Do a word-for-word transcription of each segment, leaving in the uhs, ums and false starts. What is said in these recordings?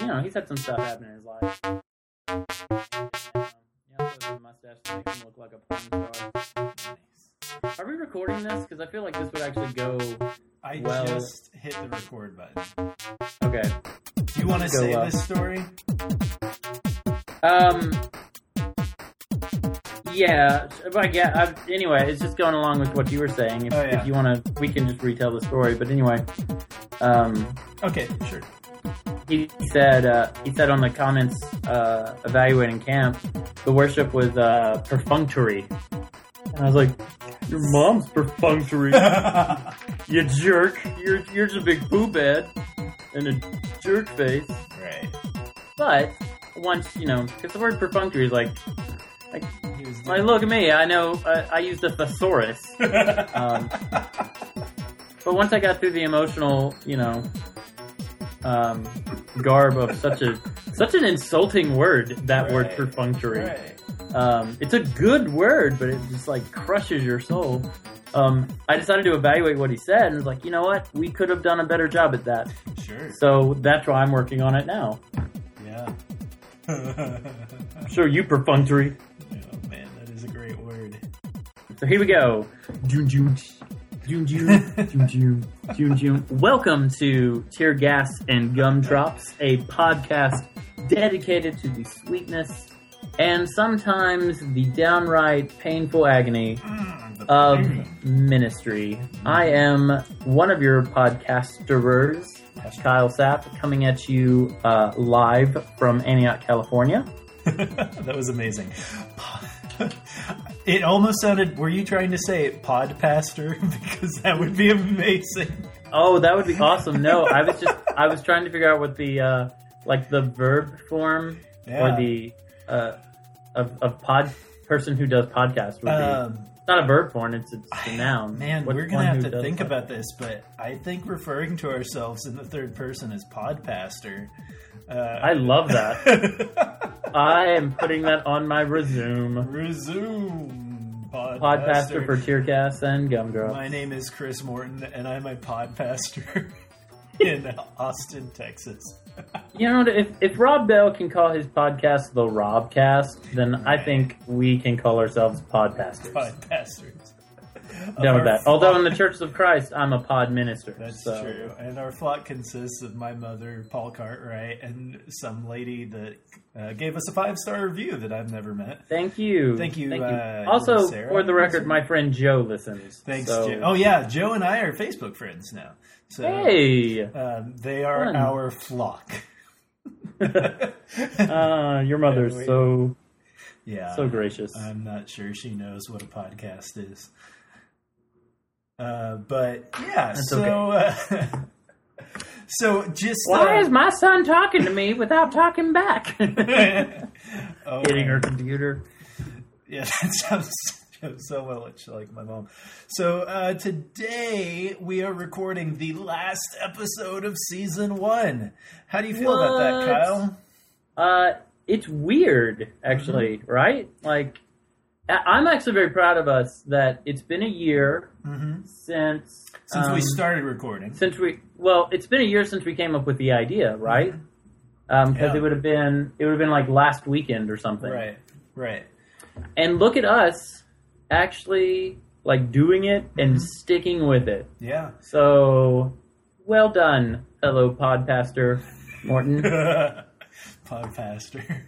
know, he's had some stuff happen in his life. And, um, he also has a mustache that makes him look like a porn star. Nice. Are we recording this? Because I feel like this would actually go. I well. just hit the record button. Okay. Do you want to say well. this story? Um. Yeah, but I get. I, anyway, it's just going along with what you were saying. If, Oh, yeah. if you want to, we can just retell the story. But anyway, um, Okay, sure. he said uh, he said on the comments uh, evaluating camp, the worship was uh, perfunctory, and I was like, "Your mom's perfunctory, you jerk! You're you're just a big poo bed and a jerk face." Right. But once you know, because the word perfunctory is like. Like, He was like, look at me. I know I, I used a thesaurus. um, but once I got through the emotional, you know, um, garb of such a such an insulting word, that Right. word perfunctory. Right. Um, it's a good word, but it just like crushes your soul. Um, I decided to evaluate what he said and was like, you know what? We could have done a better job at that. Sure. So that's why I'm working on it now. Yeah. Sure, you perfunctory. Oh man, that is a great word. So here we go. June, June, June, June, June, June, June, June. Welcome to Tear Gas and Gumdrops, a podcast dedicated to the sweetness and sometimes the downright painful agony Mm, the of pain. ministry. I am one of your podcasterers, Kyle Sapp, coming at you uh, live from Antioch, California. That was amazing. It almost sounded. Were you trying to say podpaster? Because that would be amazing. Oh, that would be awesome. No, I was just I was trying to figure out what the uh, like the verb form Yeah. or the uh, of of pod person who does podcast would be. Um, It's not a verb form; it's, it's a noun. Man, What's we're one gonna have who to does think podcast? about this, but I think referring to ourselves in the third person as podpaster. Uh, I love that. I am putting that on my resume. Resume podpaster. Podcaster for Tearcast and Gumdrops. My name is Chris Morton, and I'm a podpaster in Austin, Texas. You know, if if Rob Bell can call his podcast the Robcast, then I think we can call ourselves Podpasters. Podpasters. Done with Our that. Although in flock- the Church of Christ, I'm a pod minister. That's so. true. And our flock consists of my mother, Paul Cartwright, and some lady that uh, gave us a five-star review that I've never met. Thank you. Thank you, Thank you. uh, also, Sarah? for the record, my friend Joe listens. Thanks, so. Joe. Oh, yeah, Joe and I are Facebook friends now. So, Hey! um, they are Fun. our flock. uh, your mother's Yeah, we- so Yeah. so gracious. I'm not sure she knows what a podcast is. Uh, but yeah, That's so uh, so just Why uh, is my son talking to me without talking back? oh, Hitting her computer. Yeah, that sounds so much like my mom. So uh, today we are recording the last episode of season one. How do you feel about that, What? Kyle? Uh, it's weird, actually, Mm-hmm. right? Like, I- I'm actually very proud of us that it's been a year Mm-hmm. since Since um, we started recording. Since we well, it's been a year since we came up with the idea, right? Because Yeah. it would have been it would have been like last weekend or something. Right, right. And look at us actually like doing it and Mhm. sticking with it. Yeah. So well done, fellow podcaster Morton. Podcaster.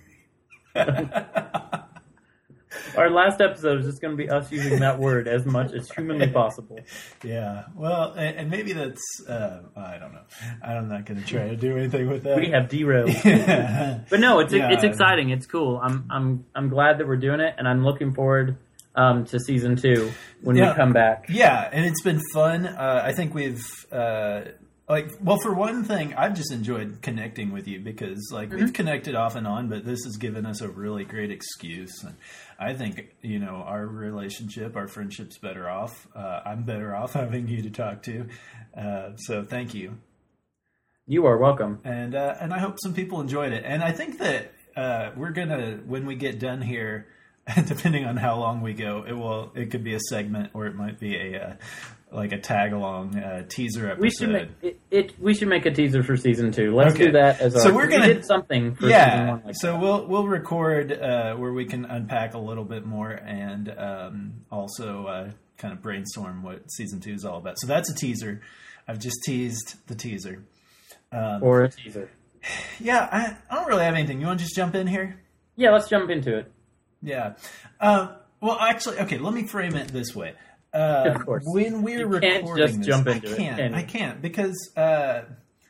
Our last episode is just going to be us using that word as much as humanly possible. Yeah. Well, and, and maybe that's, uh, I don't know. I'm not going to try to do anything with that. We have derailed. Yeah. But no, it's Yeah. it's exciting. It's cool. I'm I'm I'm glad that we're doing it, and I'm looking forward um, to season two when Yeah. we come back. Yeah, and it's been fun. Uh, I think we've, uh, like, well, for one thing, I've just enjoyed connecting with you because, like, Mm-hmm. we've connected off and on, but this has given us a really great excuse. And I think, you know, our relationship, our friendship's better off. Uh, I'm better off having you to talk to. Uh, so thank you. You are welcome. And uh, and I hope some people enjoyed it. And I think that uh, we're gonna, when we get done here, depending on how long we go, it will it could be a segment or it might be a like a tag along uh, teaser episode. We should make it, it. We should make a teaser for season two. Let's okay. do that as our. So we're gonna we did something for yeah. season one. Like so that. we'll we'll record uh, where we can unpack a little bit more and um, also uh, kind of brainstorm what season two is all about. So that's a teaser. I've just teased the teaser. Um, or a teaser. Yeah, I, I don't really have anything. You want to just jump in here? Yeah, let's jump into it. Yeah. Uh, well, actually, okay. Let me frame it this way. Uh, of course. When we're you recording can't just this, jump into I can't. it. Can I can't because uh,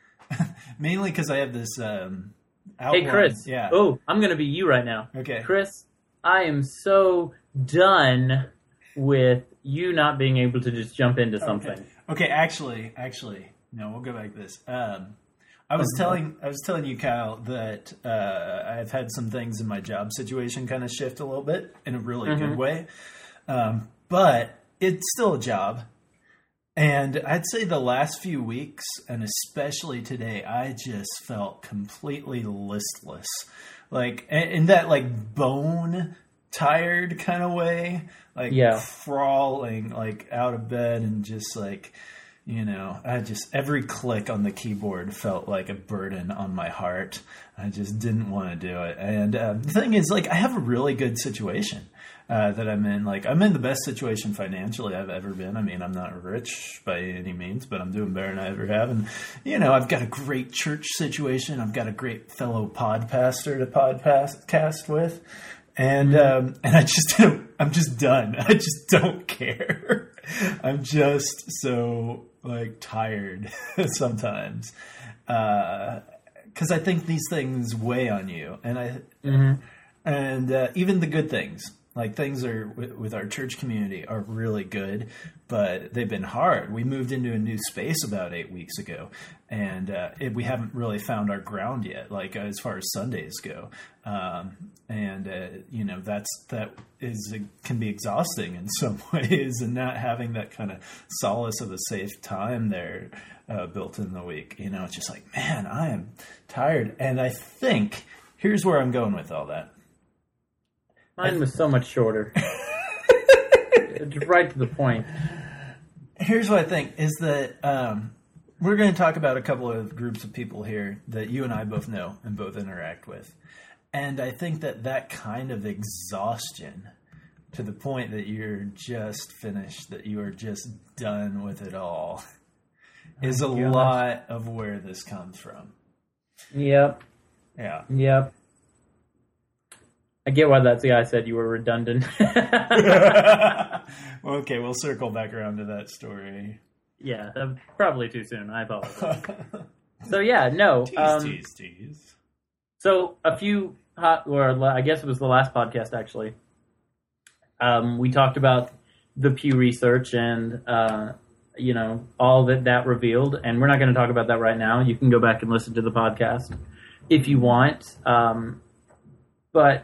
mainly because I have this um, outline. Hey, Chris. Yeah. Oh, I'm going to be you right now. Okay. Chris, I am so done with you not being able to just jump into something. Okay. Okay. Actually, actually, no. We'll go back to this. Um, I was telling I was telling you, Kyle, that uh, I've had some things in my job situation kind of shift a little bit in a really mm-hmm. good way, um, but it's still a job. And I'd say the last few weeks, and especially today, I just felt completely listless, like in that like bone tired kind of way, like yeah. crawling like out of bed and just like. You know, I just, every click on the keyboard felt like a burden on my heart. I just didn't want to do it. And uh, the thing is, like, I have a really good situation uh, that I'm in. Like, I'm in the best situation financially I've ever been. I mean, I'm not rich by any means, but I'm doing better than I ever have. And, you know, I've got a great church situation. I've got a great fellow podcaster to podcast with. And, um, and I just don't, I'm just done. I just don't care. I'm just so like tired sometimes. Uh, cause I think these things weigh on you and I, mm-hmm. and, uh, even the good things, like things are w- with our church community are really good, but they've been hard. We moved into a new space about eight weeks ago and, uh, it, we haven't really found our ground yet, like as far as Sundays go. Um, and, uh, you know, that's, that is, can be exhausting in some ways and not having that kind of solace of a safe time there, uh, built in the week, you know, it's just like, man, I am tired. And I think here's where I'm going with all that. Mine was so much shorter. Just right to the point. Here's what I think is that, um, we're going to talk about a couple of groups of people here that you and I both know and both interact with. And I think that that kind of exhaustion to the point that you're just finished, that you are just done with it all, oh is a gosh. lot of where this comes from. Yep. Yeah. Yep. I get why that guy said you were redundant. Okay, we'll circle back around to that story. Yeah, uh, probably too soon. I apologize. So yeah, no. Tease, um, tease, tease. So a few hot, or I guess it was the last podcast actually. Um, we talked about the Pew Research and uh, you know all that that revealed, and we're not going to talk about that right now. You can go back and listen to the podcast if you want, um, but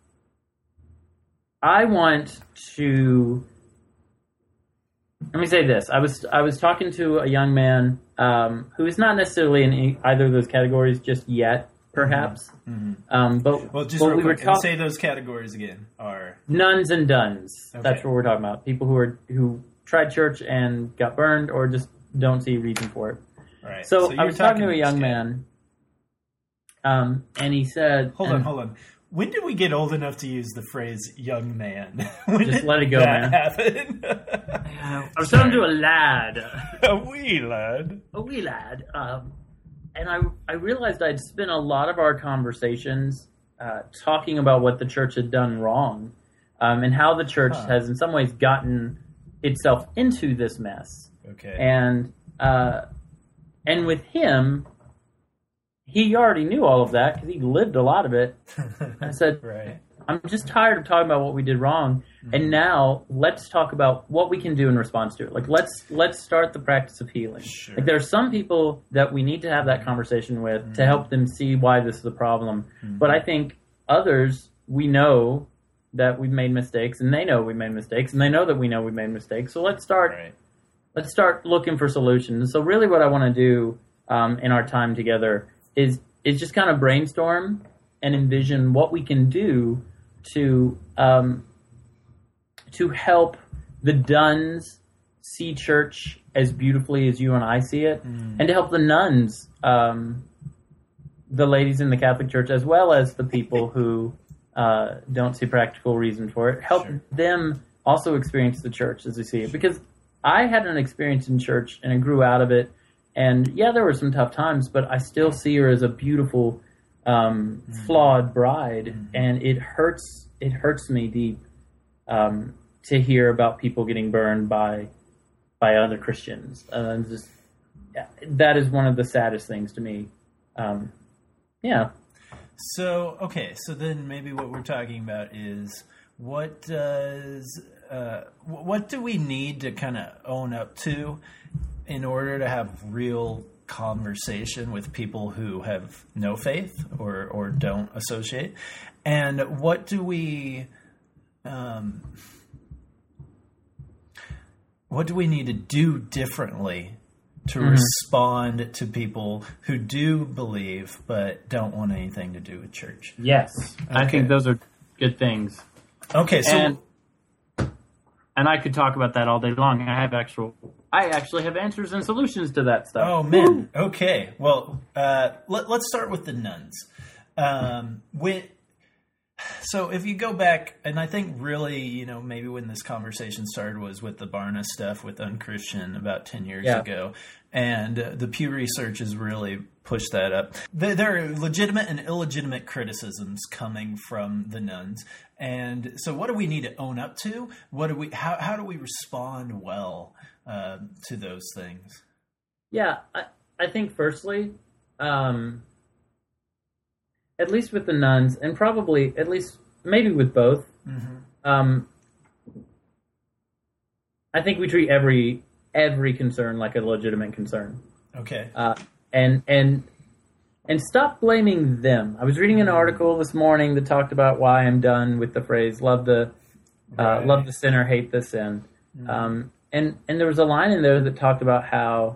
I want to. Let me say this: I was I was talking to a young man um, who is not necessarily in either of those categories just yet. Perhaps, mm-hmm. um, but well, just but real we quick, were talking. say those categories again are Nuns and duns. Okay. That's what we're talking about. People who are who tried church and got burned, or just don't see a reason for it. Right. So, so I was talking to a young kid. man, um, and he said, "Hold and, on, hold on. When did we get old enough to use the phrase "young man"? When just did let it go, that man. happen? I was talking to a lad, a wee lad, a wee lad, um, and I I realized I'd spent a lot of our conversations uh, talking about what the church had done wrong, um, and how the church huh. has in some ways gotten itself into this mess. Okay, and uh, and with him. He already knew all of that because he lived a lot of it. I said, right. I'm just tired of talking about what we did wrong. Mm-hmm. And now let's talk about what we can do in response to it. Like, let's let's start the practice of healing. Sure. Like, there are some people that we need to have that conversation with mm-hmm. to help them see why this is a problem. Mm-hmm. But I think others, we know that we've made mistakes, and they know we made mistakes, and they know that we know we made mistakes. So let's start, right. let's start looking for solutions. So really what I want to do um, in our time together is is just kind of brainstorm and envision what we can do to um, to help the duns see church as beautifully as you and I see it, mm. and to help the nuns, um, the ladies in the Catholic Church, as well as the people who uh, don't see practical reason for it, help sure. them also experience the church as they see it. Because I had an experience in church, and I grew out of it, and yeah, there were some tough times, but I still see her as a beautiful, um, mm. flawed bride, mm. and it hurts. It hurts me deep um, to hear about people getting burned by by other Christians. Uh, just yeah, that is one of the saddest things to me. Um, yeah. So okay, so then maybe what we're talking about is what does uh, what do we need to kind of own up to in order to have real conversation with people who have no faith or or don't associate, and what do we um, what do we need to do differently to mm-hmm. respond to people who do believe but don't want anything to do with church? Yes, okay. I think those are good things. Okay, so and, and I could talk about that all day long. I have actual, I actually have answers and solutions to that stuff. Oh man, Woo! Okay. Well, uh, let, let's start with the nuns. Um, when, so if you go back, and I think really, you know, maybe when this conversation started was with the Barna stuff with Unchristian about ten years yeah. ago. And uh, the Pew Research has really pushed that up. There, there are legitimate and illegitimate criticisms coming from the nuns. And so what do we need to own up to? What do we? How, how do we respond well uh, to those things? Yeah, I, I think firstly, um, at least with the nuns, and probably at least maybe with both, mm-hmm. um, I think we treat every every concern like a legitimate concern. Okay. Uh, and and and stop blaming them. I was reading an article this morning that talked about why I'm done with the phrase "love the uh, right. love the sinner, hate the sin." Mm-hmm. Um, and and there was a line in there that talked about how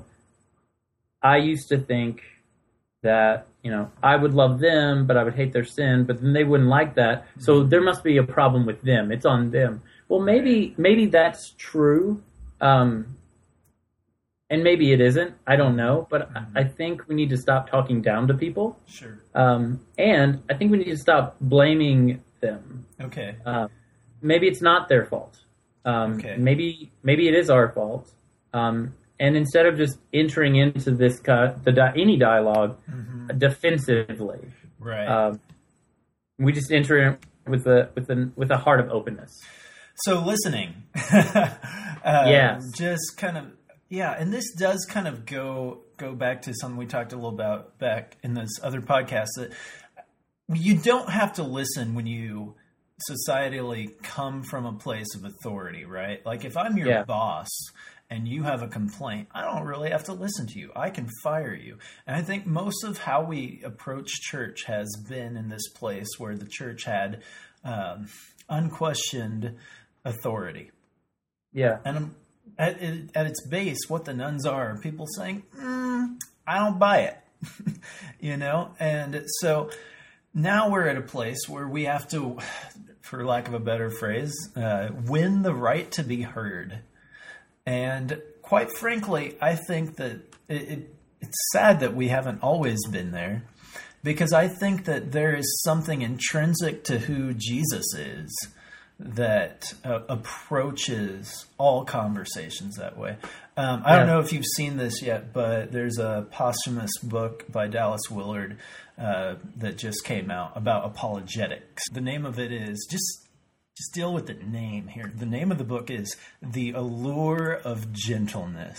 I used to think that, you know, I would love them, but I would hate their sin, but then they wouldn't like that. Mm-hmm. So there must be a problem with them. It's on them. Well, maybe maybe that's true. Um, And maybe it isn't. I don't know. But mm-hmm. I think we need to stop talking down to people. Sure. Um, and I think we need to stop blaming them. Okay. Uh, maybe it's not their fault. Um, okay. Maybe maybe it is our fault. Um, and instead of just entering into this uh, the di- any dialogue mm-hmm. defensively, right? Um, we just enter in with a with a with a heart of openness. So listening. uh, yes. Just kind of. Yeah, and this does kind of go go back to something we talked a little about back in this other podcast, that you don't have to listen when you societally come from a place of authority, right? Like if I'm your yeah. boss and you have a complaint, I don't really have to listen to you. I can fire you. And I think most of how we approach church has been in this place where the church had um, unquestioned authority. Yeah. And I'm At, at its base, what the nuns are, are people saying, mm, I don't buy it, you know? And so now we're at a place where we have to, for lack of a better phrase, uh, win the right to be heard. And quite frankly, I think that it, it, it's sad that we haven't always been there, because I think that there is something intrinsic to who Jesus is that uh, approaches all conversations that way. Um, I yeah. don't know if you've seen this yet, but there's a posthumous book by Dallas Willard uh, that just came out about apologetics. The name of it is, just just deal with the name here. The name of the book is The Allure of Gentleness.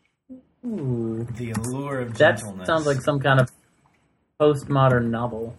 Ooh. The Allure of that Gentleness. That sounds like some kind of postmodern novel.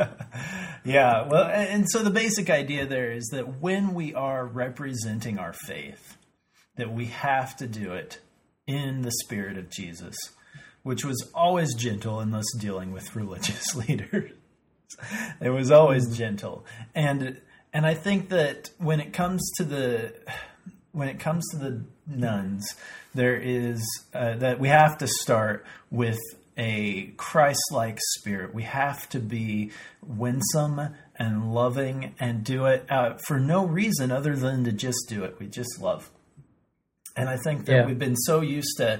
Yeah, well, and so the basic idea there is that when we are representing our faith, that we have to do it in the spirit of Jesus, which was always gentle unless dealing with religious leaders. It was always gentle. And and I think that when it comes to the when it comes to the nuns, there is uh, that we have to start with a Christ-like spirit. We have to be winsome and loving and do it uh, for no reason other than to just do it. We just love. And I think that Yeah. we've been so used to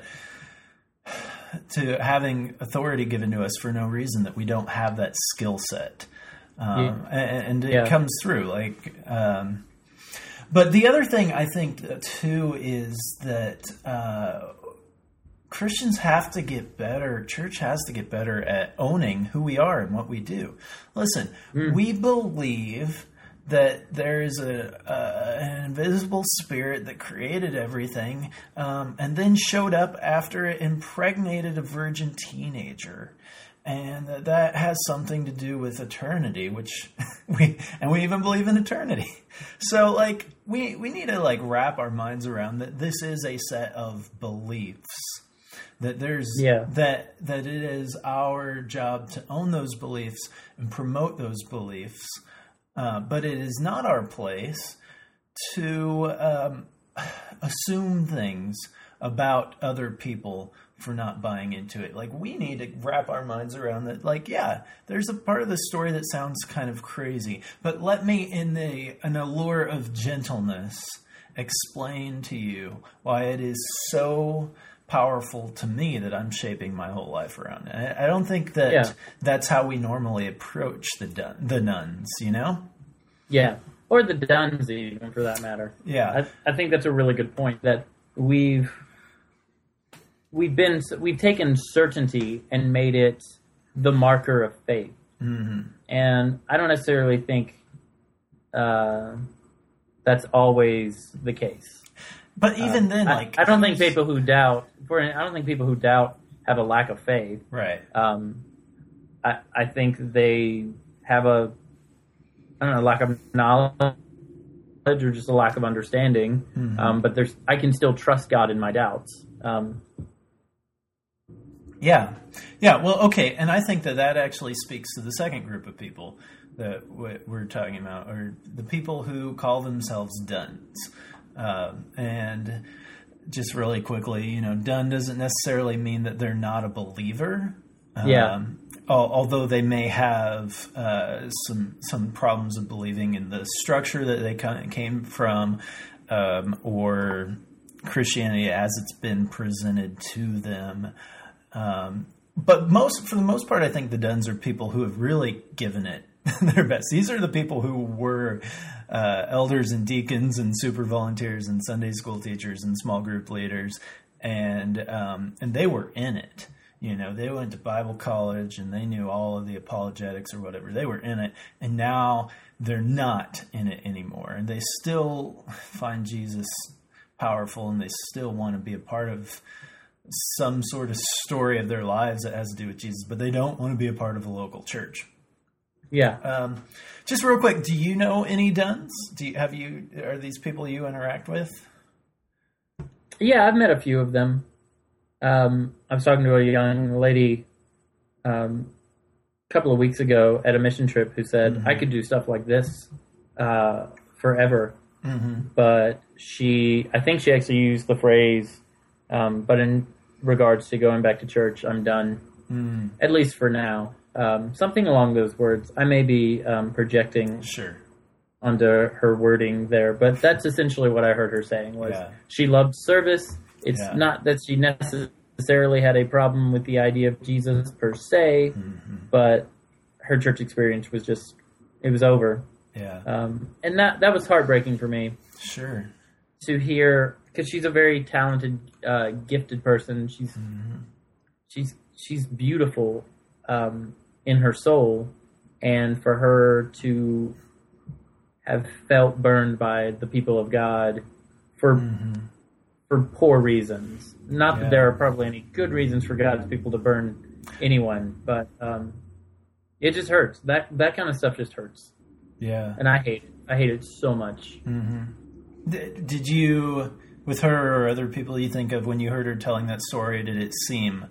to having authority given to us for no reason that we don't have that skill set. Um, Yeah. and, and it Yeah. comes through. Like, um, but the other thing I think uh, too is that uh, Christians have to get better. Church has to get better at owning who we are and what we do. Listen, Mm. we believe that there is a, a an invisible spirit that created everything, um, and then showed up after it impregnated a virgin teenager, and that that has something to do with eternity, which we and we even believe in eternity. So, like, we we need to like wrap our minds around that this is a set of beliefs. That there's Yeah. that that it is our job to own those beliefs and promote those beliefs. Uh, but it is not our place to um, assume things about other people for not buying into it. Like, we need to wrap our minds around that. Like, yeah, there's a part of the story that sounds kind of crazy, but let me, in the an allure of gentleness, explain to you why it is so powerful to me that I'm shaping my whole life around. I, I don't think that Yeah. that's how we normally approach the dun- the nuns, you know? Yeah, or the Duns even, for that matter. Yeah. I, I think that's a really good point, that we've we've been we've taken certainty and made it the marker of faith. Mm-hmm. And I don't necessarily think uh, that's always the case. But even Um, then, I- like... I, don't think people who doubt, for I don't think people who doubt have a lack of faith. Right. Um, I I think they have a I don't know lack of knowledge or just a lack of understanding. Mm-hmm. Um, but there's I can still trust God in my doubts. Um, Yeah. Yeah, well, okay, and I think that that actually speaks to the second group of people that we're talking about, or the people who call themselves duns. Um, and just really quickly, you know, dun doesn't necessarily mean that they're not a believer. Yeah. Um, al- although they may have uh, some some problems of believing in the structure that they kind of came from, um, or Christianity as it's been presented to them. Um, but most, for the most part, I think the duns are people who have really given it their best. These are the people who were uh, elders and deacons and super volunteers and Sunday school teachers and small group leaders, and um, and they were in it. You know, they went to Bible college and they knew all of the apologetics or whatever. They were in it, and now they're not in it anymore. And they still find Jesus powerful, and they still want to be a part of some sort of story of their lives that has to do with Jesus, but they don't want to be a part of a local church. yeah. Um, just real quick, do you know any duns? Do you, have you, are these people you interact with? Yeah, I've met a few of them. Um, I was talking to a young lady um, a couple of weeks ago at a mission trip who said, Mm-hmm. I could do stuff like this uh, forever. Mm-hmm. But she, I think she actually used the phrase, um, but in regards to going back to church, I'm done, Mm. at least for now. Um, something along those words. I may be um, projecting Sure. onto her wording there, but that's essentially what I heard her saying was Yeah. she loved service. It's Yeah. not that she necessarily had a problem with the idea of Jesus per se, Mm-hmm. but her church experience was just, it was over. Yeah. Um, and that, that was heartbreaking for me Sure. to hear, because she's a very talented, uh, gifted person. She's, Mm-hmm. she's, she's beautiful um, in her soul, and for her to have felt burned by the people of God for Mm-hmm. for poor reasons. Not that Yeah. there are probably any good reasons for God's people to burn anyone, but um, it just hurts. That that kind of stuff just hurts, Yeah. and I hate it. I hate it so much. Mm-hmm. Did, did you, with her or other people you think of, when you heard her telling that story, did it seem,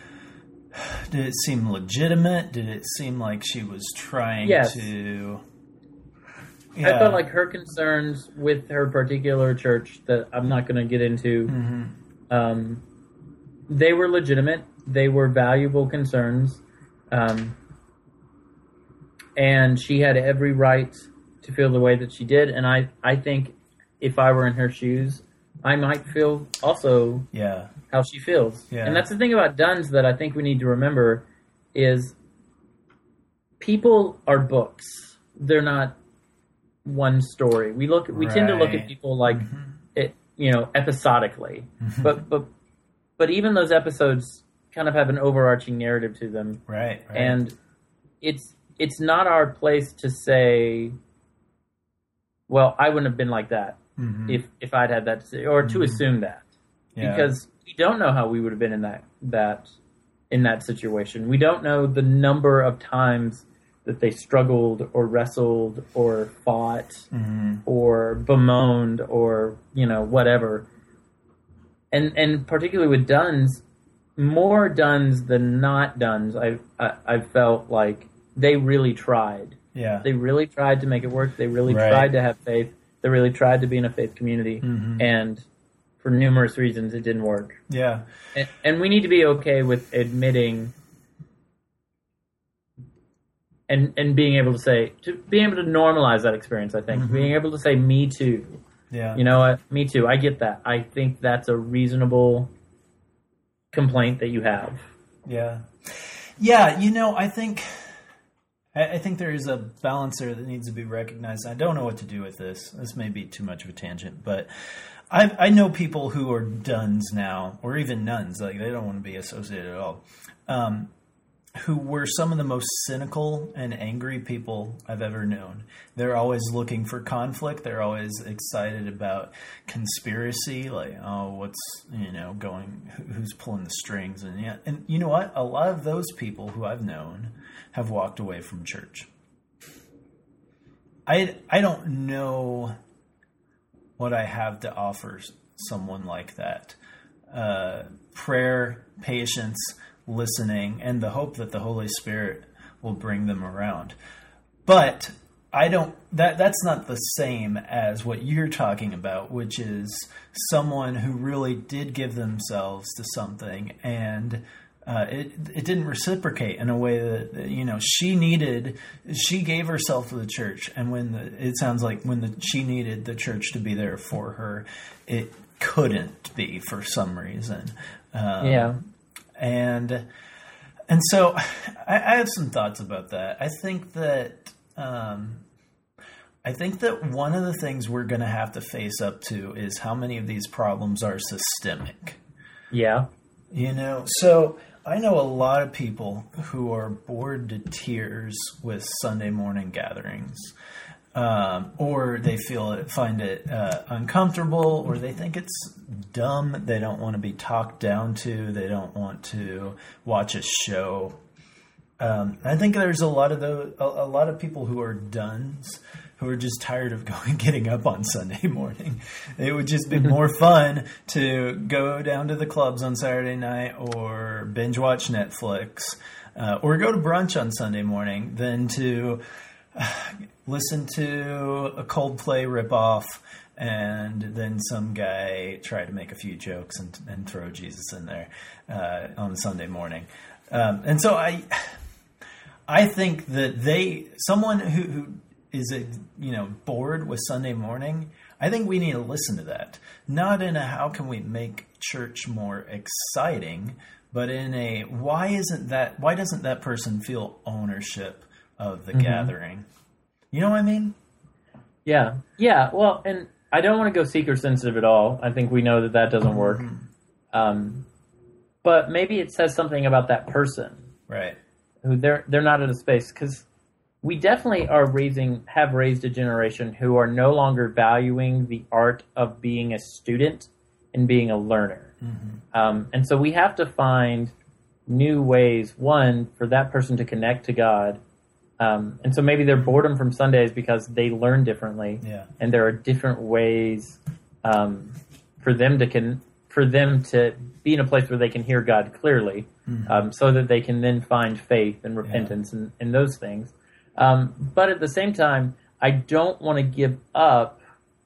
did it seem legitimate? Did it seem like she was trying Yes. to? I felt like her concerns with her particular church that I'm not going to get into, Mm-hmm. um, they were legitimate. They were valuable concerns. Um, and she had every right to feel the way that she did. And I, I think if I were in her shoes, I might feel also Yeah. how she feels. Yeah. And that's the thing about Duns that I think we need to remember is people are books. They're not one story. We look we tend to look Right. at people like Mhm. it, you know, episodically. But but but even those episodes kind of have an overarching narrative to them. Right, right. And it's it's not our place to say, well, I wouldn't have been like that Mhm. if if I'd had that to say, or to assume that. Yeah. Because we don't know how we would have been in that that in that situation. We don't know the number of times that they struggled or wrestled or fought Mhm. or bemoaned or, you know, whatever. And and particularly with Duns, more Duns than not Duns, I I, I felt like they really tried. Yeah. They really tried to make it work. They really Right. tried to have faith. They really tried to be in a faith community. Mhm. And for numerous reasons, it didn't work. Yeah. And, and we need to be okay with admitting and and being able to say, to being able to normalize that experience, I think. Mhm. Being able to say, me too. Yeah. You know what? Me too. I get that. I think that's a reasonable complaint that you have. Yeah. Yeah, you know, I think I I think there is a balance there that needs to be recognized. I don't know what to do with this. This may be too much of a tangent, but I, I know people who are duns now, or even nuns, like they don't want to be associated at all, um, who were some of the most cynical and angry people I've ever known. They're always looking for conflict. They're always excited about conspiracy, like, oh, what's, you know, going, who's pulling the strings. And yeah, and you know what? A lot of those people who I've known have walked away from church. I, I don't know what I have to offer someone like that. Uh, prayer, patience, listening, and the hope that the Holy Spirit will bring them around. But I don't, that that's not the same as what you're talking about, which is someone who really did give themselves to something and uh, it it didn't reciprocate in a way that, you know, she needed, she gave herself to the church, and when the, it sounds like when the, she needed the church to be there for her, it couldn't be for some reason. Um, Yeah. And and so I, I have some thoughts about that. I think that um, I think that one of the things we're going to have to face up to is how many of these problems are systemic. Yeah. You know, so I know a lot of people who are bored to tears with Sunday morning gatherings. Um, or they feel it, find it uh, uncomfortable, or they think it's dumb. They don't want to be talked down to. They don't want to watch a show. Um, I think there's a lot of those, a, a lot of people who are duns who are just tired of going, getting up on Sunday morning. It would just be more fun to go down to the clubs on Saturday night or binge watch Netflix uh, or go to brunch on Sunday morning than to uh, listen to a Coldplay ripoff and then some guy try to make a few jokes and, and throw Jesus in there uh, on Sunday morning. Um, and so I, I think that they, someone who, who is, a, you know, bored with Sunday morning, I think we need to listen to that. Not in a how can we make church more exciting, but in a why isn't that, why doesn't that person feel ownership of the mm-hmm. gathering? You know what I mean? Yeah. Yeah. Well, and I don't want to go seeker sensitive at all. I think we know that that doesn't work. Mm-hmm. Um, but maybe it says something about that person. Right. Who they're, they're not in a space, because we definitely are raising, have raised a generation who are no longer valuing the art of being a student and being a learner. Mm-hmm. Um, and so we have to find new ways, one, for that person to connect to God. Um, and so maybe their boredom from Sunday is because they learn differently. Yeah. And there are different ways um, for them to can for them to be in a place where they can hear God clearly, mm-hmm. um, so that they can then find faith and repentance yeah. and, and those things. Um, but at the same time, I don't want to give up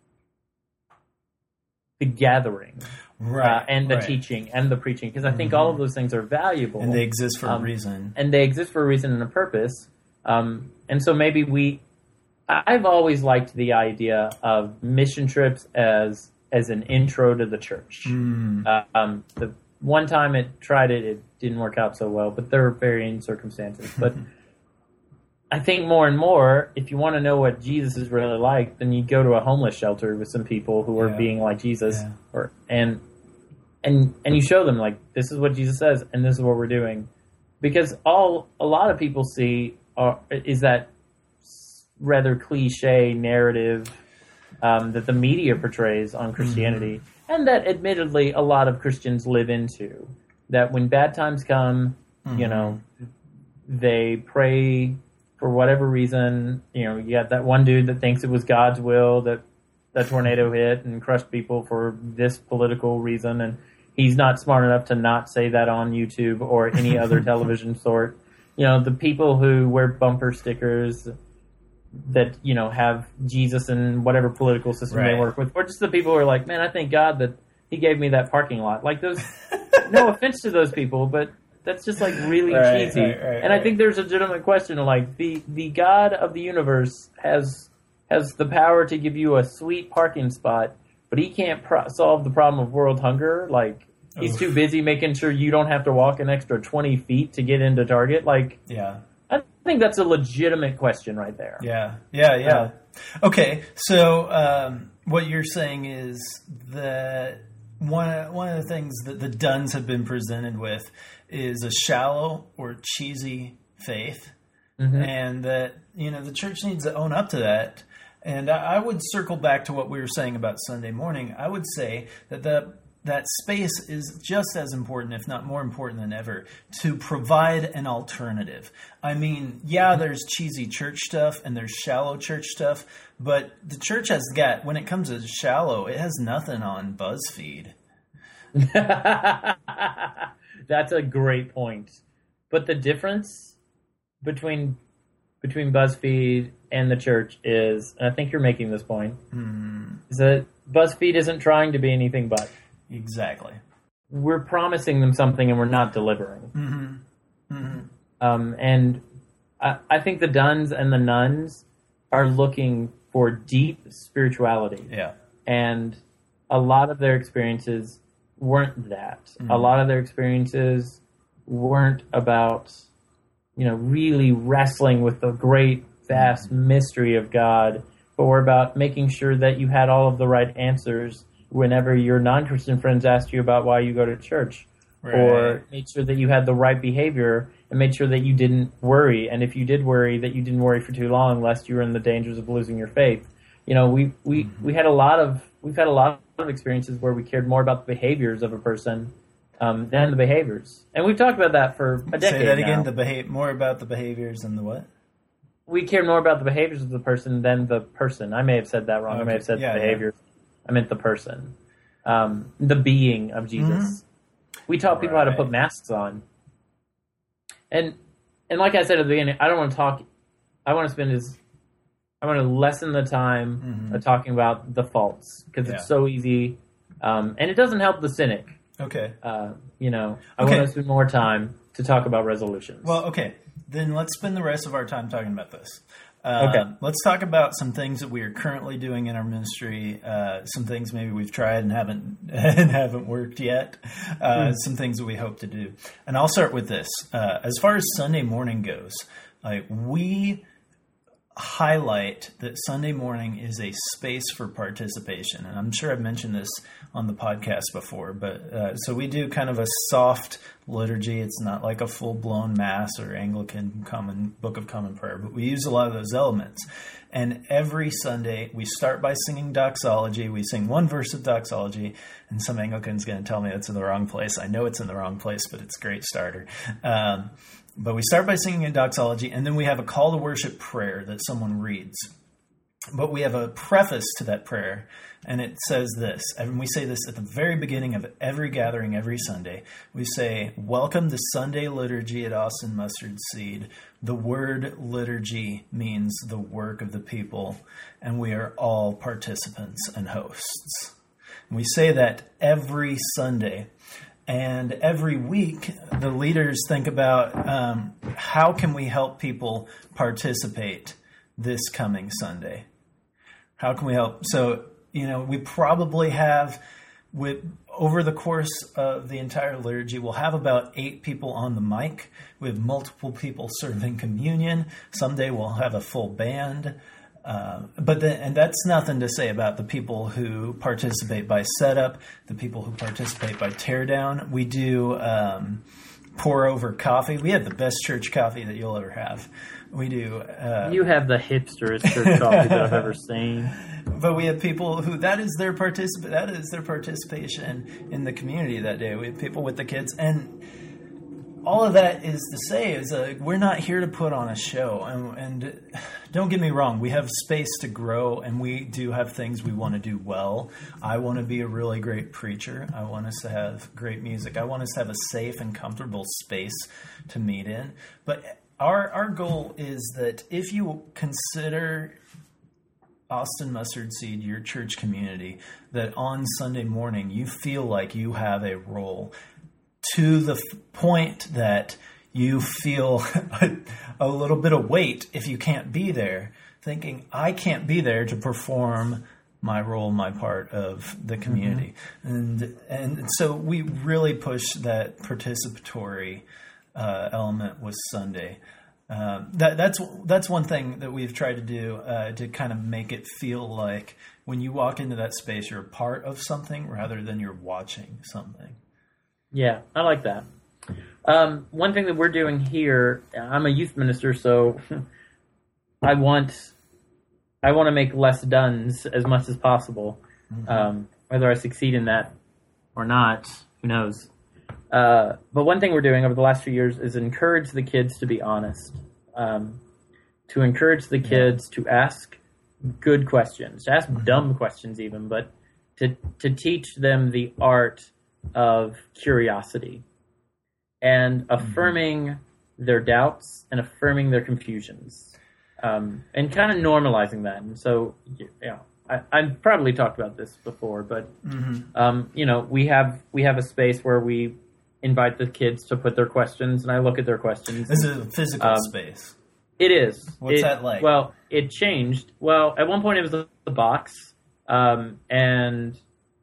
the gathering, right, uh, and the right. teaching and the preaching, because I think mm-hmm. all of those things are valuable, and they exist for um, a reason, and they exist for a reason and a purpose. Um, and so maybe we, I've always liked the idea of mission trips as as an intro to the church. Mm. Uh, um, the one time it tried it, it didn't work out so well, but there were varying circumstances. But I think more and more, if you want to know what Jesus is really like, then you go to a homeless shelter with some people who are Yeah. being like Jesus, Yeah. or and and and you show them like, this is what Jesus says, and this is what we're doing, because all a lot of people see are, is that rather cliche narrative um, that the media portrays on Christianity, mm-hmm. and that admittedly a lot of Christians live into. That when bad times come, mm-hmm. you know, they pray for whatever reason. You know, you got that one dude that thinks it was God's will that that tornado hit and crushed people for this political reason, and he's not smart enough to not say that on YouTube or any other television sort. You know, the people who wear bumper stickers that, you know, have Jesus in whatever political system right. they work with, or just the people who are like, man, I thank God that he gave me that parking lot. Like those, no offense to those people, but that's just like really right, cheesy. Right, right, and right. I think there's a legitimate question of like, the, the God of the universe has has the power to give you a sweet parking spot, but he can't pro- solve the problem of world hunger. Like, he's Oof. too busy making sure you don't have to walk an extra twenty feet to get into Target. Like, yeah. I think that's a legitimate question right there. Yeah, yeah, yeah. Uh, okay, so um, what you're saying is that one, one of the things that the Duns have been presented with is a shallow or cheesy faith, mm-hmm. and that, you know, the church needs to own up to that. And I would circle back to what we were saying about Sunday morning. I would say that the, that space is just as important, if not more important than ever, to provide an alternative. I mean, yeah, there's cheesy church stuff and there's shallow church stuff, but the church has got, when it comes to shallow, it has nothing on BuzzFeed. That's a great point. But the difference between between BuzzFeed and the church is, and I think you're making this point, mm. is that BuzzFeed isn't trying to be anything but. Exactly. We're promising them something and we're not delivering. Mm-hmm. Mm-hmm. Um, and I, I think the Duns and the Nuns are looking for deep spirituality. Yeah. And a lot of their experiences weren't that. Mm-hmm. A lot of their experiences weren't about, you know, really wrestling with the great, vast mm-hmm. mystery of God, but were about making sure that you had all of the right answers whenever your non-Christian friends asked you about why you go to church, right. or made sure that you had the right behavior and made sure that you didn't worry. And if you did worry, that you didn't worry for too long, lest you were in the dangers of losing your faith. You know, we, we, mm-hmm. we had a lot of, we've had a lot of experiences where we cared more about the behaviors of a person um, than the behaviors. And we've talked about that for a decade Say that now. again, the beha- more about the behaviors than the what? We cared more about the behaviors of the person than the person. I may have said that wrong. Okay. I may have said yeah, the behaviors. Yeah. I meant the person. Um, the being of Jesus. Mm-hmm. We taught people right. how to put masks on. And and like I said at the beginning, I don't want to talk, I want to spend as, I want to lessen the time mm-hmm. of talking about the faults, because yeah. it's so easy, um, and it doesn't help the cynic. Okay. Uh, you know, I okay. want to spend more time to talk about resolutions. Well, okay. Then let's spend the rest of our time talking about this. Uh, okay. Let's talk about some things that we are currently doing in our ministry. Uh, some things maybe we've tried and haven't and haven't worked yet. Uh, mm. Some things that we hope to do. And I'll start with this. Uh, as far as Sunday morning goes, like we highlight that Sunday morning is a space for participation. And I'm sure I've mentioned this on the podcast before, but uh, so we do kind of a soft liturgy. It's not like a full-blown Mass or Anglican common Book of Common Prayer, but we use a lot of those elements. And every Sunday, we start by singing doxology. We sing one verse of doxology, and some Anglican's going to tell me it's in the wrong place. I know it's in the wrong place, but it's a great starter. Um, but we start by singing a doxology, and then we have a call to worship prayer that someone reads. But we have a preface to that prayer, and it says this, and we say this at the very beginning of every gathering every Sunday. We say, "Welcome to Sunday liturgy at Austin Mustard Seed. The word liturgy means the work of the people, and we are all participants and hosts." And we say that every Sunday. And every week, the leaders think about um, how can we help people participate this coming Sunday? How can we help? So you know, we probably have, with over the course of the entire liturgy, we'll have about eight people on the mic with multiple people serving communion. Someday we'll have a full band. Uh, but then, and that's nothing to say about the people who participate by setup, the people who participate by teardown. We do um, pour over coffee. We have the best church coffee that you'll ever have. We do. Uh, you have the hipsterest church coffee that I've ever seen. But we have people who that is their particip- that is their participation in the community that day. We have people with the kids, and all of that is to say is uh, we're not here to put on a show. And, and don't get me wrong, we have space to grow, and we do have things we want to do well. I want to be a really great preacher. I want us to have great music. I want us to have a safe and comfortable space to meet in. But our our goal is that if you consider Austin Mustard Seed your church community, that on Sunday morning you feel like you have a role, to the f- point that you feel a, a little bit of weight if you can't be there, thinking, I can't be there to perform my role, my part of the community. Mm-hmm. And and so we really push that participatory uh, element with Sunday. Uh, that, that's that's one thing that we've tried to do uh, to kind of make it feel like when you walk into that space, you're a part of something rather than you're watching something. Yeah, I like that. Um, one thing that we're doing here, I'm a youth minister, so I want I want to make less duns as much as possible. Mm-hmm. Um, whether I succeed in that or not, who knows? Uh, but one thing we're doing over the last few years is encourage the kids to be honest, um, to encourage the kids to ask good questions, to ask dumb questions even, but to to teach them the art of curiosity and affirming mm-hmm. their doubts and affirming their confusions, um, and kind of normalizing that. And so, you know, I, I've probably talked about this before, but mm-hmm. um, you know, we have we have a space where we invite the kids to put their questions, and I look at their questions. This is a physical um, space. It is. What's it, that like? Well, it changed. Well, at one point it was the, the box, um, and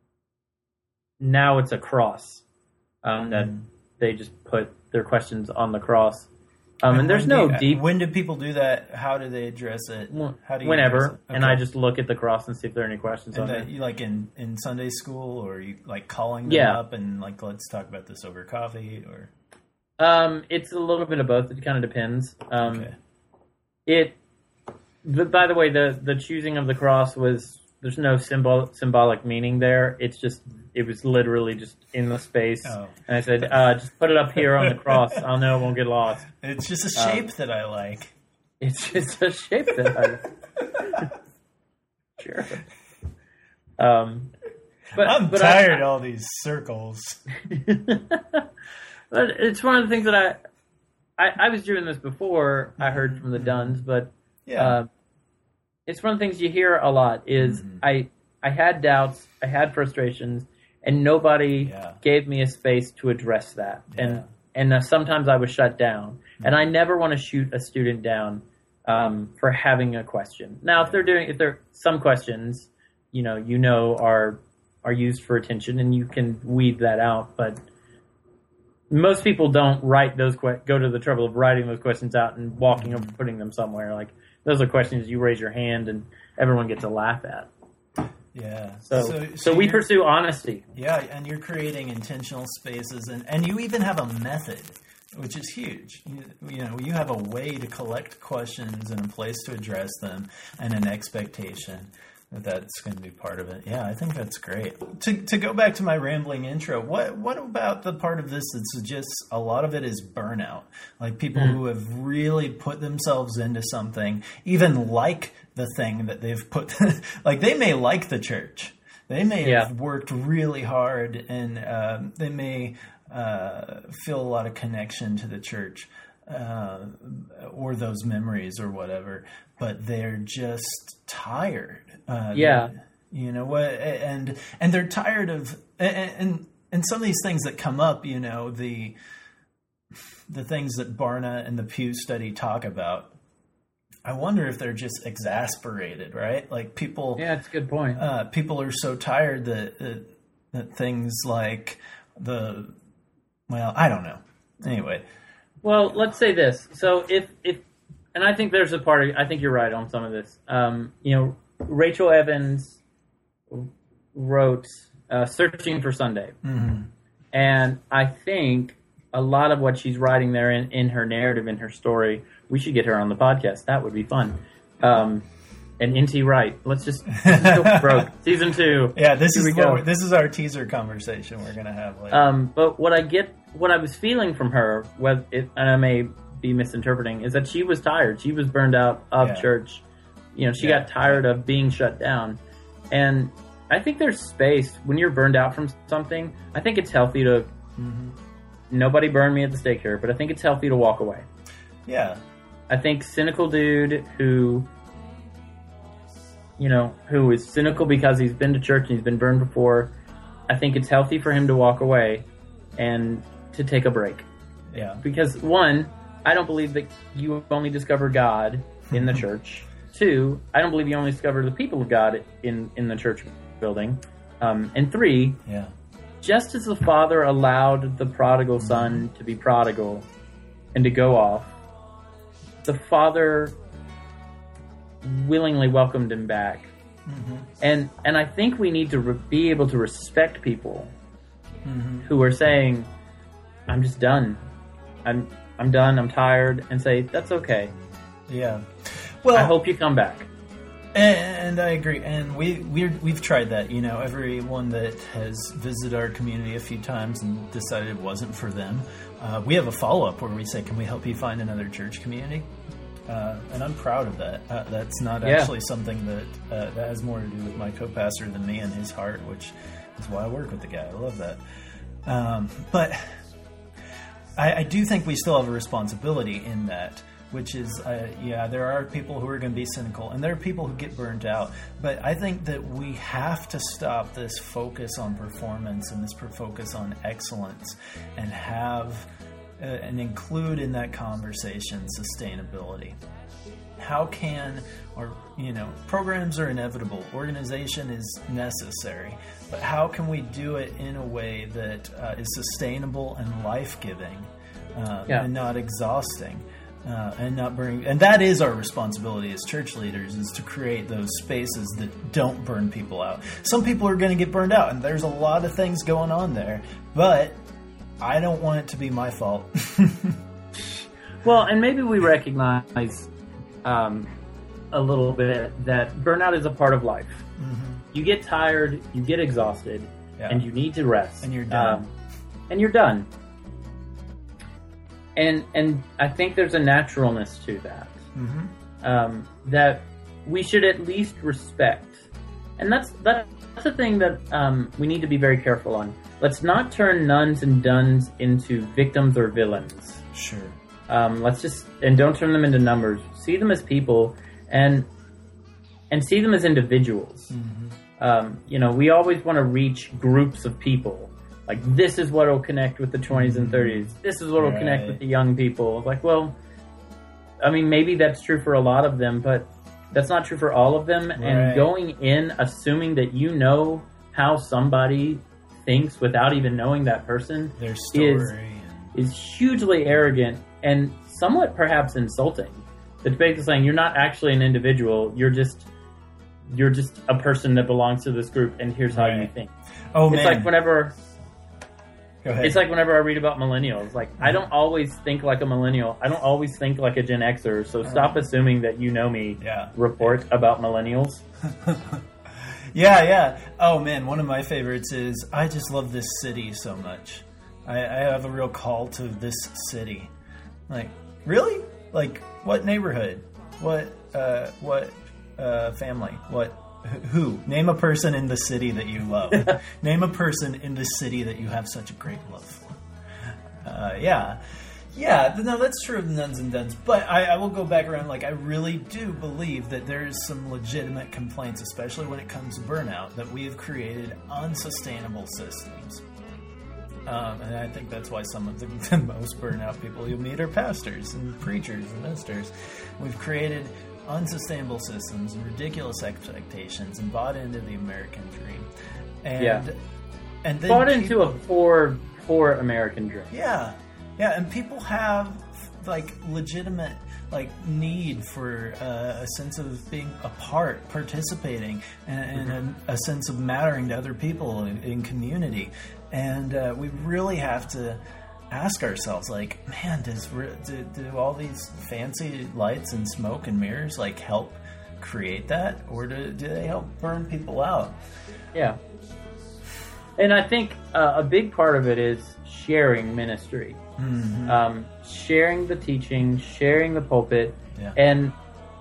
now it's a cross um, that mm. they just put their questions on the cross. Um, and, and there's no do, deep... When do people do that? How do they address it? How do you Whenever. Okay. And I just look at the cross and see if there are any questions and on that, it. You like in, in Sunday school, or you like calling them yeah. up and like, let's talk about this over coffee, or... Um, it's a little bit of both. It kind of depends. Um, okay. It... The, by the way, the, the choosing of the cross was... There's no symbol, symbolic meaning there. It's just... It was literally just in the space. Oh. And I said, uh, just put it up here on the cross. I'll know it won't get lost. It's just a shape um, that I like. It's just a shape that I Sure. Um, but, I'm but tired I, of all these circles. But it's one of the things that I, I... I was doing this before I heard from the Duns, but yeah. uh, it's one of the things you hear a lot is mm-hmm. I... I had doubts, I had frustrations, and nobody yeah. gave me a space to address that. Yeah. And and uh, sometimes I was shut down. Mm-hmm. And I never want to shoot a student down um, for having a question. Now, if they're doing, if there some questions, you know, you know are are used for attention, and you can weed that out. But most people don't write those que- go to the trouble of writing those questions out and walking over, putting them somewhere. Like those are questions you raise your hand and everyone gets a laugh at. Yeah. So, so, so, so we pursue honesty. Yeah, and you're creating intentional spaces, and, and you even have a method, which is huge. You, you know, you have a way to collect questions and a place to address them, and an expectation that that's going to be part of it. Yeah, I think that's great. To to go back to my rambling intro, what what about the part of this that suggests a lot of it is burnout? Like people mm. who have really put themselves into something, even like the thing that they've put, like they may like the church. They may yeah. have worked really hard, and uh, they may uh, feel a lot of connection to the church uh, or those memories or whatever, but they're just tired. Uh, yeah, you know what, and and they're tired of and, and and some of these things that come up. You know, the the things that Barna and the Pew Study talk about I wonder if they're just exasperated, right? Like people, yeah, that's a good point. Uh, people are so tired that, that that things like the, well, I don't know. Anyway, well, let's say this. So if if, and I think there's a part of, I think you're right on some of this. Um, you know, Rachel Evans wrote uh, "Searching for Sunday," mm-hmm. and I think a lot of what she's writing there in, in her narrative, in her story. We should get her on the podcast. That would be fun. Um, and N T Wright. Let's just, let's just go broke. Season two. Yeah, this Here is we go. what, this is our teaser conversation we're gonna have later. Um, but what I get, what I was feeling from her, whether it, and I may be misinterpreting, is that she was tired. She was burned out of yeah. church. You know, she yeah. got tired of being shut down. And I think there's space when you're burned out from something. I think it's healthy to. Mm-hmm. Nobody burned me at the stake here, but I think it's healthy to walk away. Yeah. I think cynical dude who, you know, who is cynical because he's been to church and he's been burned before, I think it's healthy for him to walk away and to take a break. Yeah. Because one, I don't believe that you only discover God in the church. Two, I don't believe you only discover the people of God in, in the church building. Um, and three, yeah. just as the Father allowed the prodigal son to be prodigal and to go off, the Father willingly welcomed him back. Mm-hmm. And and I think we need to re- be able to respect people mm-hmm. who are saying, I'm just done. I'm I'm done, I'm tired, and say, that's okay. Yeah. Well, I hope you come back. And, and I agree. And we, we're, we've tried that. You know, everyone that has visited our community a few times and decided it wasn't for them, uh, we have a follow-up where we say, can we help you find another church community? Uh, and I'm proud of that. Uh, that's not yeah. actually something that uh, that has more to do with my co-pastor than me and his heart, which is why I work with the guy. I love that. Um, but I, I do think we still have a responsibility in that. Which is, uh, yeah, there are people who are going to be cynical, and there are people who get burnt out. But I think that we have to stop this focus on performance and this focus on excellence and have uh, and include in that conversation sustainability. How can, or, you know, programs are inevitable, organization is necessary, but how can we do it in a way that uh, is sustainable and life-giving uh, yeah. and not exhausting? Uh, and not burning, and that is our responsibility as church leaders, is to create those spaces that don't burn people out. Some people are going to get burned out, and there's a lot of things going on there, but I don't want it to be my fault. Well, and maybe we recognize um, a little bit that burnout is a part of life. Mm-hmm. You get tired, you get exhausted, yeah. and you need to rest. And you're done. Um, and you're done. And and I think there's a naturalness to that, mm-hmm. um, that we should at least respect. And that's that's the thing that um, we need to be very careful on. Let's not turn nuns and duns into victims or villains. Sure. Um, let's just, and don't turn them into numbers. See them as people, and and see them as individuals. Mm-hmm. Um, you know, we always want to reach groups of people. Like, this is what will connect with the twenties and thirties. This is what will right. connect with the young people. Like, well, I mean, maybe that's true for a lot of them, but that's not true for all of them. Right. And going in, assuming that you know how somebody thinks without even knowing that person Their story is, is hugely arrogant and somewhat perhaps insulting. It's basically saying you're not actually an individual. You're just you're just a person that belongs to this group, and here's how right. you think. Oh, it's man. like whenever... Go ahead. It's like whenever I read about millennials, like, I don't always think like a millennial. I don't always think like a Gen Xer. So stop assuming that you know me. Yeah. Report about millennials. yeah, yeah. Oh, man, one of my favorites is, I just love this city so much. I, I have a real call to this city. Like, really? Like, what neighborhood? What, uh, what, uh, family? What? Who? Name a person in the city that you love. Name a person in the city that you have such a great love for. Uh, yeah. Yeah, no, that's true of the nuns and duns. But I, I will go back around. Like, I really do believe that there is some legitimate complaints, especially when it comes to burnout, that we have created unsustainable systems. Um, and I think that's why some of the, the most burnout people you'll meet are pastors and preachers and ministers. We've created unsustainable systems and ridiculous expectations and bought into the American dream. And, yeah. and then bought people, into a poor, poor American dream. Yeah. Yeah. And people have like legitimate like need for uh, a sense of being a part, participating, and, and a, a sense of mattering to other people in, in community. And uh, we really have to ask ourselves, like, man, does do, do all these fancy lights and smoke and mirrors like help create that, or do, do they help burn people out? Yeah. And I think uh, a big part of it is sharing ministry. Mm-hmm. Um, sharing the teaching, sharing the pulpit, yeah. and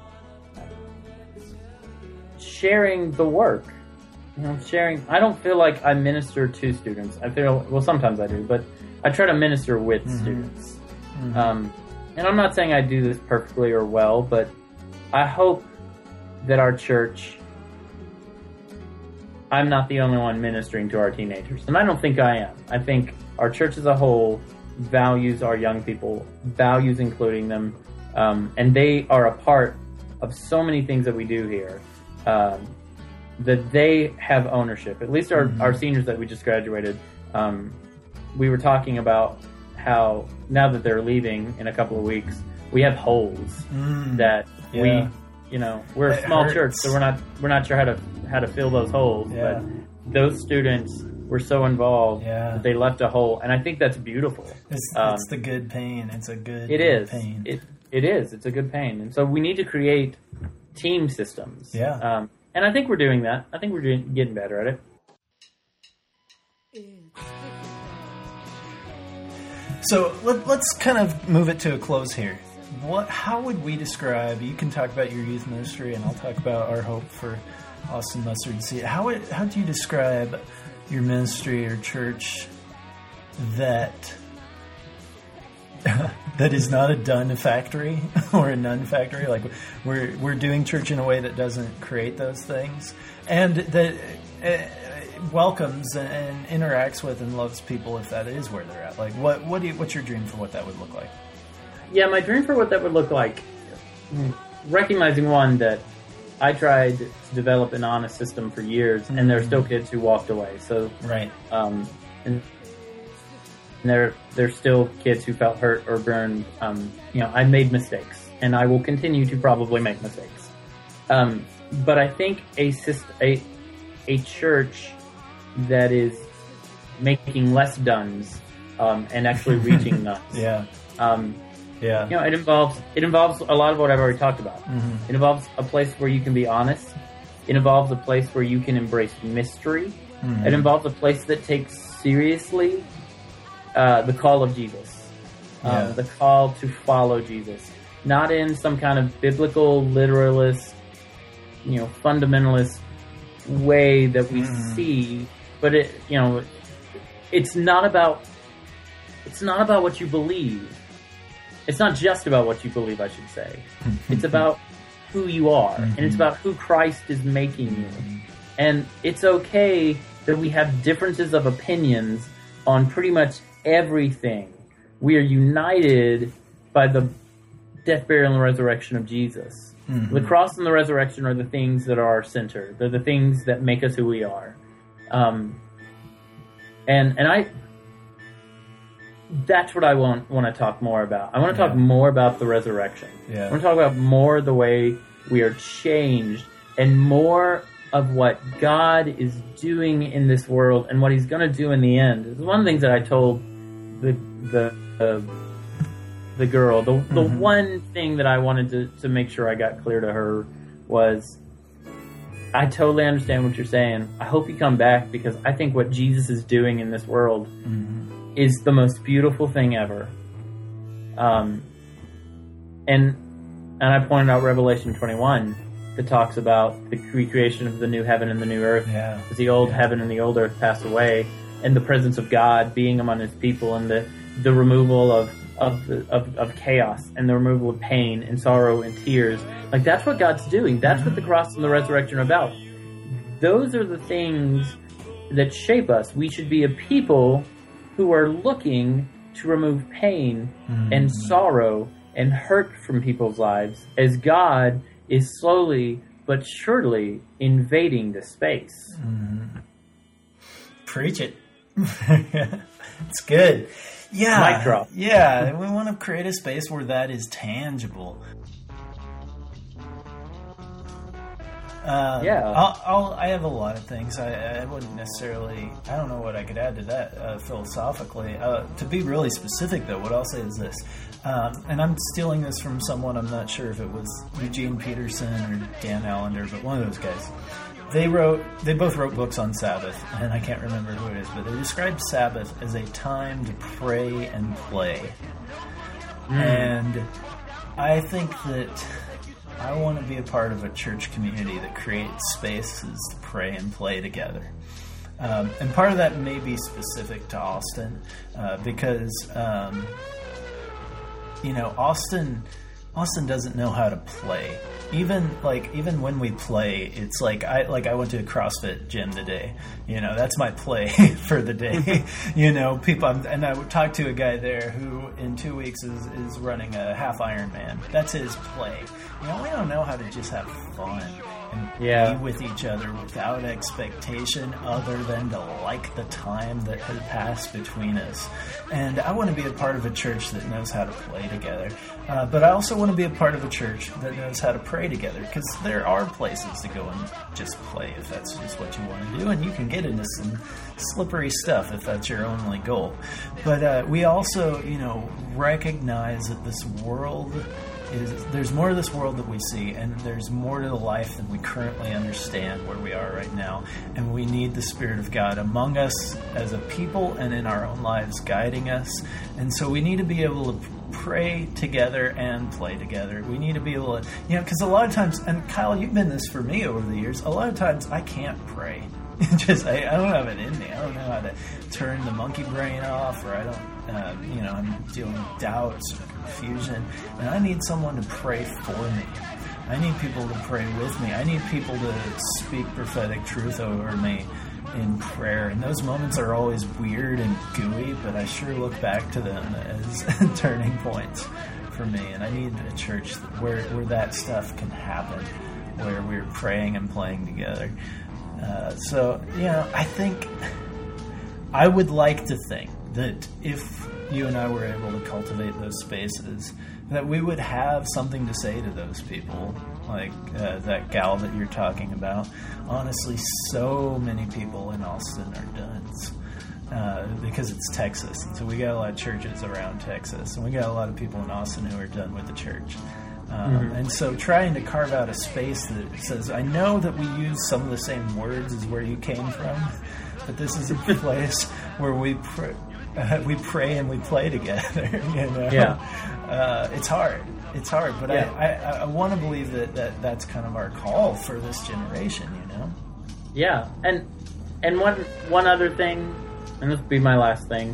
sharing the work. You know, sharing. I don't feel like I minister to students. I feel, well, sometimes I do, but I try to minister with mm-hmm. students. Mm-hmm. Um, and I'm not saying I do this perfectly or well, but I hope that our church, I'm not the only one ministering to our teenagers. And I don't think I am. I think our church as a whole values our young people, values including them, um, and they are a part of so many things that we do here, um, that they have ownership. At least our, mm-hmm. our seniors that we just graduated, um, we were talking about how now that they're leaving in a couple of weeks, we have holes mm, that yeah. we, you know, we're a small church, so we're not we're not sure how to how to fill those holes. Yeah. But those students were so involved yeah. that they left a hole, and I think that's beautiful. It's, um, it's the good pain. It's a good. It is. Pain. It it is. It's a good pain, and so we need to create team systems. Yeah. Um, and I think we're doing that. I think we're doing, getting better at it. So let, let's kind of move it to a close here. What? How would we describe? You can talk about your youth ministry, and I'll talk about our hope for Austin Mustard Seed. How would, how do you describe your ministry or church that that is not a done factory or a none factory? Like we're we're doing church in a way that doesn't create those things, and that uh, welcomes and interacts with and loves people if that is where they're at. Like what what do you, what's your dream for what that would look like? Yeah, my dream for what that would look like, recognizing one that I tried to develop an honest system for years, mm-hmm. and there are still kids who walked away. So right, um, and, and there there's still kids who felt hurt or burned. Um, you know, I made mistakes, and I will continue to probably make mistakes. Um, but I think a system, a a church that is making less duns um, and actually reaching nuns. Yeah. Um, Yeah, you know, it involves it involves a lot of what I've already talked about. Mm-hmm. It involves a place where you can be honest. It involves a place where you can embrace mystery. Mm-hmm. It involves a place that takes seriously uh, the call of Jesus, um, yeah. the call to follow Jesus, not in some kind of biblical literalist, you know, fundamentalist way that we mm-hmm. see, but it, you know, it's not about it's not about what you believe. It's not just about what you believe, I should say. It's about who you are, mm-hmm. and it's about who Christ is making you. And it's okay that we have differences of opinions on pretty much everything. We are united by the death, burial, and resurrection of Jesus. Mm-hmm. The cross and the resurrection are the things that are our center. They're the things that make us who we are. Um, and and I... That's what I want want to talk more about. I want to talk yeah. more about the resurrection. Yeah. I want to talk about more the way we are changed and more of what God is doing in this world and what He's going to do in the end. It's one of the things that I told the the uh, the girl. The the mm-hmm. one thing that I wanted to, to make sure I got clear to her was, I totally understand what you're saying. I hope you come back because I think what Jesus is doing in this world mm-hmm. is the most beautiful thing ever. Um, and and I pointed out Revelation twenty-one that talks about the recreation of the new heaven and the new earth. Yeah. As the old yeah. heaven and the old earth pass away, and the presence of God being among His people, and the, the removal of of, the, of of chaos, and the removal of pain and sorrow and tears. Like, that's what God's doing. That's what the cross and the resurrection are about. Those are the things that shape us. We should be a people who are looking to remove pain mm. and sorrow and hurt from people's lives as God is slowly but surely invading the space. Mm-hmm. Preach it. It's good. Yeah. Mic drop. Yeah. We want to create a space where that is tangible. Um, yeah. I'll, I'll, I have a lot of things. I, I wouldn't necessarily, I don't know what I could add to that uh, philosophically. Uh, to be really specific, though, what I'll say is this. Um, and I'm stealing this from someone, I'm not sure if it was Eugene Peterson or Dan Allender, but one of those guys. They wrote, they both wrote books on Sabbath, and I can't remember who it is, but they described Sabbath as a time to pray and play. Mm. And I think that I want to be a part of a church community that creates spaces to pray and play together. Um, and part of that may be specific to Austin, uh, because, um, you know, Austin... Austin doesn't know how to play. Even like even when we play, it's like I like I went to a CrossFit gym today. You know, that's my play for the day. You know, people and I talked to a guy there who in two weeks is, is running a half Ironman. That's his play. You know, we don't know how to just have fun and yeah. be with each other without expectation other than to like the time that had passed between us. And I want to be a part of a church that knows how to play together. Uh, but I also want to be a part of a church that knows how to pray together, because there are places to go and just play if that's just what you want to do, and you can get into some slippery stuff if that's your only goal. But uh, we also, you know, recognize that this world is, there's more to this world that we see, and there's more to the life than we currently understand where we are right now. And we need the Spirit of God among us as a people and in our own lives guiding us. And so we need to be able to pray together and play together. We need to be able to, you know, because a lot of times, and Kyle, you've been this for me over the years, a lot of times I can't pray. Just, I, I don't have it in me. I don't know how to turn the monkey brain off, or I don't, uh, you know, I'm dealing with doubts or confusion, and I need someone to pray for me. I need people to pray with me. I need people to speak prophetic truth over me in prayer. And those moments are always weird and gooey, but I sure look back to them as turning points for me. And I need a church where, where that stuff can happen, where we're praying and playing together. Uh, so, you know, I think I would like to think that if you and I were able to cultivate those spaces, that we would have something to say to those people, like uh, that gal that you're talking about. Honestly, so many people in Austin are duns uh, because it's Texas. And so we got a lot of churches around Texas, and we got a lot of people in Austin who are done with the church. Um, mm-hmm. And so trying to carve out a space that says, I know that we use some of the same words as where you came from, but this is a place where we pray, uh, we pray and we play together. You know? Yeah. Uh, it's hard. It's hard, but yeah. I, I, I want to believe that, that that's kind of our call for this generation, you know? Yeah. And and one one other thing, and this will be my last thing,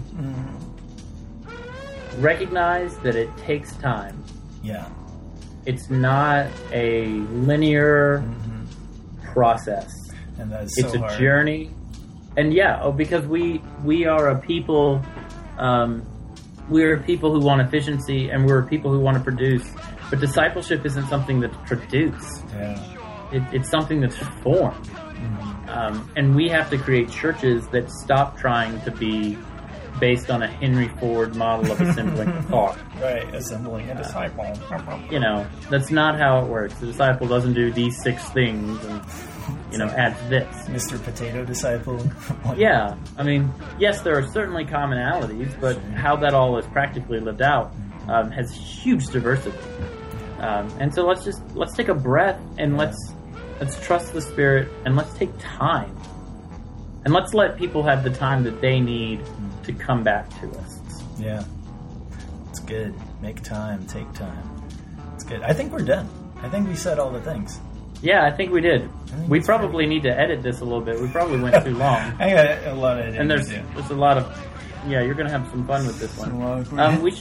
mm-hmm. recognize that it takes time. Yeah. It's not a linear mm-hmm. process. And that's so It's a hard. journey. And yeah, oh, because we we are a people, um, we're people who want efficiency, and we're people who want to produce. But discipleship isn't something that's produced. Yeah. It, it's something that's formed. Mm-hmm. Um, and we have to create churches that stop trying to be based on a Henry Ford model of assembling a car. Right, assembling a disciple. Uh, you know, that's not how it works. The disciple doesn't do these six things and, you know, add this. Mister Potato Disciple. Yeah, I mean, yes, there are certainly commonalities, but how that all is practically lived out um, has huge diversity. Um, and so let's just, let's take a breath and let's, let's trust the Spirit, and let's take time. And let's let people have the time that they need to come back to us. Yeah. It's good. Make time. Take time. It's good. I think we're done. I think we said all the things. Yeah, I think we did. Think we probably great. need to edit this a little bit. We probably went too long. I got a lot of editing And there's, to do. there's a lot of... Yeah, you're going to have some fun with this one. Um, we, sh-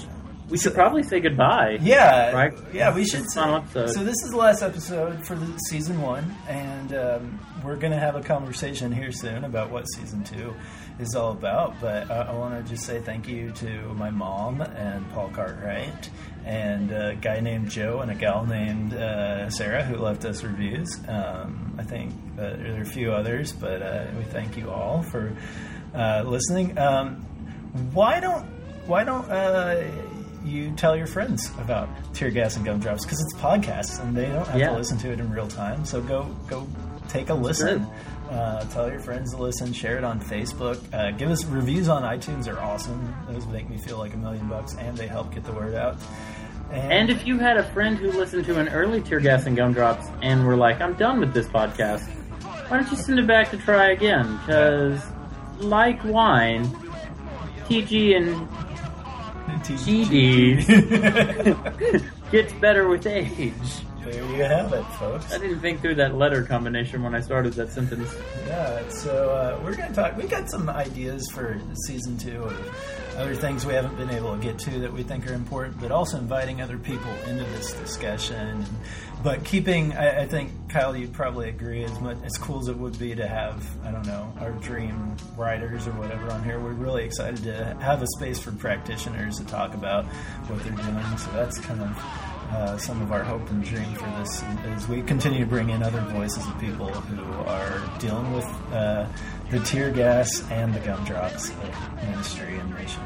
we should probably say goodbye. Yeah, right? Yeah, we should. It's final episode. So this is the last episode for the season one, and um, we're going to have a conversation here soon about what season two is all about. But uh, I want to just say thank you to my mom and Paul Cartwright, and a guy named Joe and a gal named uh, Sarah who left us reviews. Um, I think uh, there are a few others, but uh, we thank you all for uh, listening. Um, why don't Why don't uh, you tell your friends about Tear Gas and Gumdrops? Because it's podcasts and they don't have yeah. to listen to it in real time. So go go take a listen. Uh, tell your friends to listen. Share it on Facebook. Uh, give us reviews on iTunes are awesome. Those make me feel like a million bucks, and they help get the word out. And, and if you had a friend who listened to an early Tear Gas and Gumdrops and were like, I'm done with this podcast, why don't you send it back to try again? Because, like wine, T G and G D gets better with age. There you have it, folks. I didn't think through that letter combination when I started that sentence. Yeah, so uh, we're going to talk. We got some ideas for season two of other things we haven't been able to get to that we think are important, but also inviting other people into this discussion. But keeping, I, I think, Kyle, you'd probably agree, as much as cool as it would be to have, I don't know, our dream writers or whatever on here, we're really excited to have a space for practitioners to talk about what they're doing. So that's kind of Uh, some of our hope and dream for this as we continue to bring in other voices of people who are dealing with uh, the tear gas and the gumdrops of ministry and mission.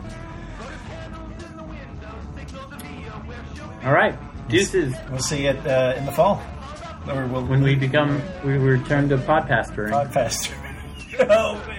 All right, deuces. We'll see you at, uh, in the fall. Or we'll, when we become, we return to podpastoring. Podpastoring. Oh, man.